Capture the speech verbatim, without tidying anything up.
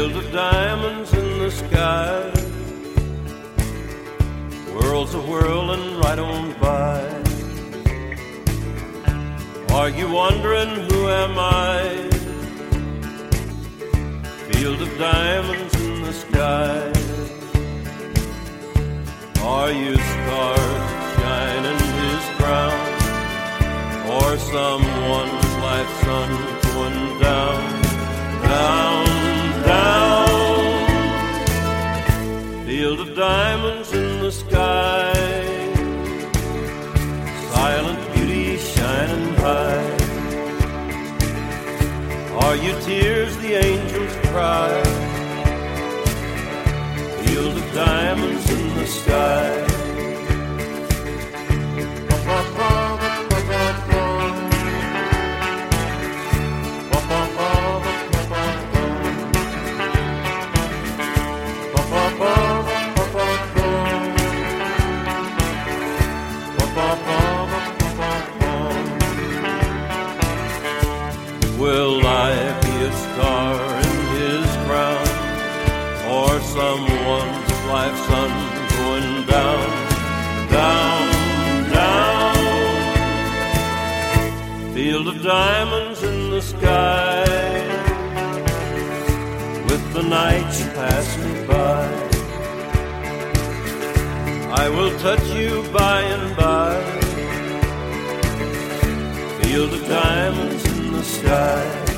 field of diamonds in the sky, worlds a whirling right on by. Are you wondering who am I? Field of diamonds in the sky. Are you stars shining his crown, or someone's life's sun going down, down, down? Field of diamonds in the sky, silent beauty shining high. Are you tears the angels cry? Field of diamonds in the sky. Will I be a star in his crown, or someone's life's sun going down, down, down? Field of diamonds in the sky, with the night you pass me by. I will touch you by and by. Field of diamonds in the sky.